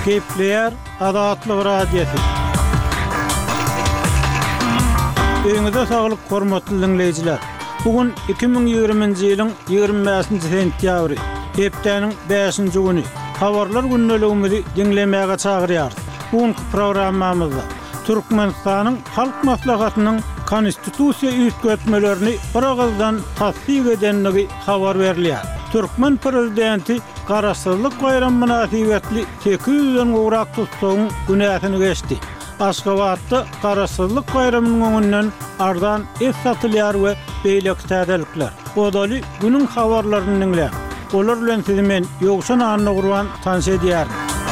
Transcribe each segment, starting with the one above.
Kepler Adatlı Radyosu. Öňüňizde saglyk hormatly dinleýijiler. Bugün 2020-nji ýylyň 25-nji sentýabry, hepdeniň 5-nji güni. Habarlar günneligimizi dinlemäge çagyrýar. Bugünkü programmamyzda Türkmenistanyň halk maslahatynyň konstitusiýa üýtgetmelerini bir agyldan tasdik edenligi habar berilýär. Türkmen prezidenti Garaşsyzlyk bayram münasibetli 800-den gowrak tutsagyň günäsini geçdi. Aşgabatda Garaşsyzlyk bayramynyň öňünden ardan es satylýar we beýlek täzelikler. Odaly günüň habarlaryny dinleýär. Olar bilen sizi men Ýogşan Anna Gurban tanış edýär.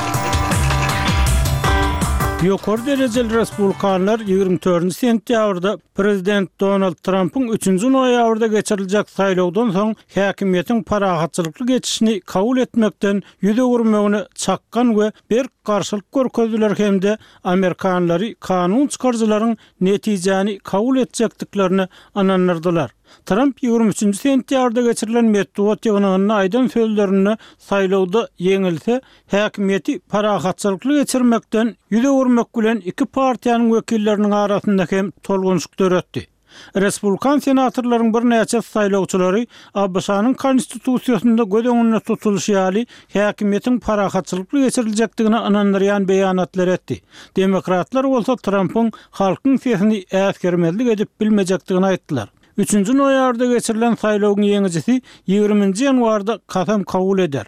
Ýokary derejeli respublikanlar 24 sentýabrda Prezident Donald Trump'ın 3-nji noýabrda geçiriljek saýlawdan soň häkimiýetiň parahatçylykly geçişini kabul etmekden ýüze gurmagyny çakkan we bir garşylyk görkezdiler hemde Amerikanlary kanun çykarjylaryň netijäni kabul etjekdiklerini anandyrdylar. Trump 23 sentýabrda geçirilen medeniýet ýygynyň aýdan sözlerini saýlawda ýeňilse, häkimiýeti parahatçylykly geçirmekden ýüze gurmak bilen iki partiýanyň wekilleriniň arasynda hem tolgunçluk döretdi. Respublikan senatorlaryň bir näçe saýlawçylary ABC-nyň konstitusiýasynda göz öňünde tutulýy ýaly häkimiýetiň parahatçylykly geçiriljekdigini anandyrýan beýanatlar etdi. Demokratlar bolsa Trump'yň halkyň sesini äsgermezlik edip bilmejekdigini aýtdylar. 3-nji noýabrda geçirilen saýlawyň ýeňijisi 20-nji ýanwarda kasam kabul eder.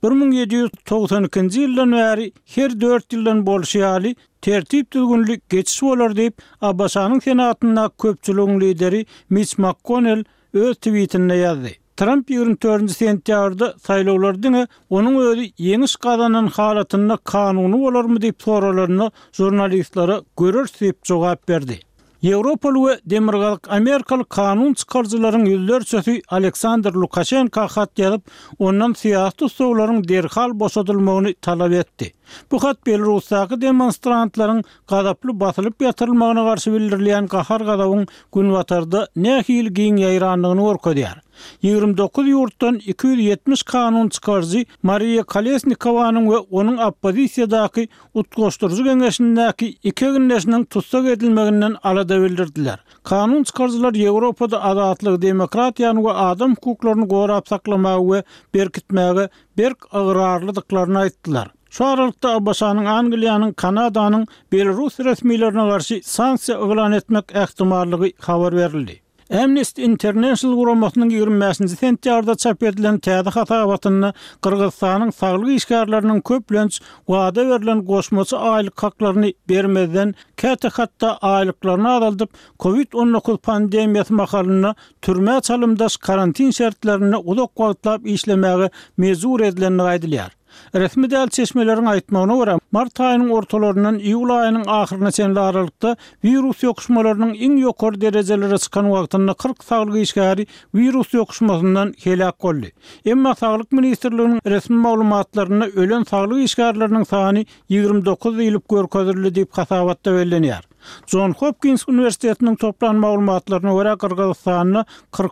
1792-nji ýyldan bäri her 4 ýyldan bolşýaly tertip düzgünlik geçiş bolar diýip ABC-nyň senatyna köpçüligiň lideri Mitch McConnell öz tweetinde ýazdy. Trump 24 sentýabrda saýlawlardyň onuň özi ýeňiş gazanan halatyna kanuny bolarmy diýip soralaryna jurnalistlere görür diýip jogap berdi. Ýewropaly we demirgalyk Amerikaly kanun çykarjylaryň ýüzlerçesi Aleksandr Lukashenko hat ýazyp, ondan syýasy sowlaryň derhal boşadylmagyny talap etdi. Bu hat Belarusdaky demonstrantlaryň gadaply basylyp ýatyrylmagyna garşy bildirilýän gahar gadawyň günbatarda nähil giň ýaýranlygyny görkezýär. 29 ýurtdan 270 kanun çykarjy Maria Kolesnikowanyň we onuň oppozisiýadaky utgoşdurjy geňeşindäki iki günleşiniň tutsak edilmeginden alada bildirdiler. Kanun çykarjylar Ýewropada adatlyk demokratiýany we adam hukuklaryny gorap saklamagy we berkitmäge berk agrarlydyklaryny aýtdylar. Şu aralykda ABC-nyň Angliýanyň, Kanadanyň Belarus resmiýetlerine garşy sanksiýa elan etmek ähtimallygy habar berildi. Amnesty International guramasynyň 25-nji sentýabrda çap edilen täze hatawatyny Kyrgyzstanyň saglyk işgärlerini köplenç wada berilen goşmaçy aýlyk haklaryny bermeden käte hatda aýlyklaryny azaldyp COVID-19 pandemiýasy mahalyna türme çalymdaş karantin şertlerini uzak wagtlap işlemäge mezur edilenini aýdylýar. Resmi däl çeşmeleriň aýtmagyna görä, mart aýynyň ortalaryndan iýul aýynyň ahyryna çenli aralykda virus ýokuşmalarynyň iň ýokary derejelere çykan wagtynda 40 saglyk işgäri virus ýokuşmasyndan helak boldy. Emma Saglyk Ministrliginiň resmi maglumatlaryna ölen saglyk işgärleriniň sany 29 ýylyp görkezildi diýip hasabatda bellenýär. John Hopkins Üniversitetiniň toplan maglumatlaryna görä Kyrgyzstanyň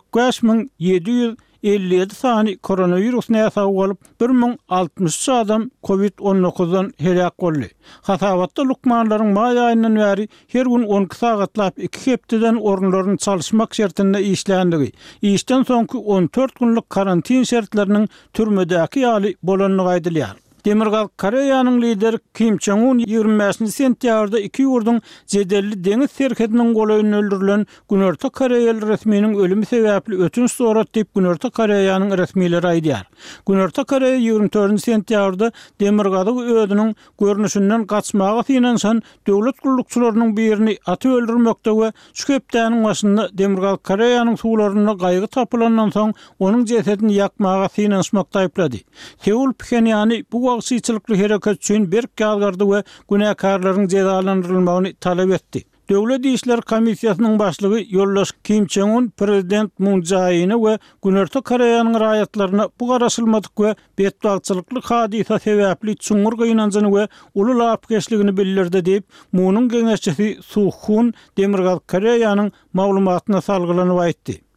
45.757 sany koronavirus näsa bolup 1063 adam COVID-19-dan helak boldy. Hasabatda lukmanlaryň maý aýyndan bäri her gün 12 sagatlap 2 hepdeden orunlaryny çalışmak şertinde işlänligi, işden soňky 14 günlük karantin şertleriniň türmedäki ýaly bolanyny aýdylýar. Demirgalyk Koreýanyň lideri Kim Jong-un 25 sentýabrda iki ýurdun jedelli deňiz serkediniň golaýyny öldürilen Günorta Koreýaly resmiýetiniň ölümi sebäpli ötünç sorat diýip Günorta Koreýanyň resmiýetleri aýdýar. Günorta Koreýa 24 sentýabrda demirgalyk ödüniň görnüşinden gaçmagy synanşan döwlet gullukçylarynyň birini aty öldürmekde we şu hepdeniň başynda Demirgalyk Koreýanyň suwlaryna gaýgy tapylandan soň onuň jesedini ýakmaga synanşmakda aýplady. Seul Pxenyany bu wagtçylykly hereket üçin bir galgardy we günäkarlaryň jezalandyrylmagyny talap etdi. Döwlet işler komissiýasynyň başlygy Ýoldaş Kim Jong-un Prezident Moon Jae-in we Günorta Koreýanyň raýatlaryna bu garaşylmadyk we betbagçylykly hadisa sebäpli çuňur gynanjyny we uly lapkeşligini bildirdi diýip Moonyň geňeşçisi Suh Hun Demirgalyk Koreýanyň maglumatyna salgylanyp aýtdy.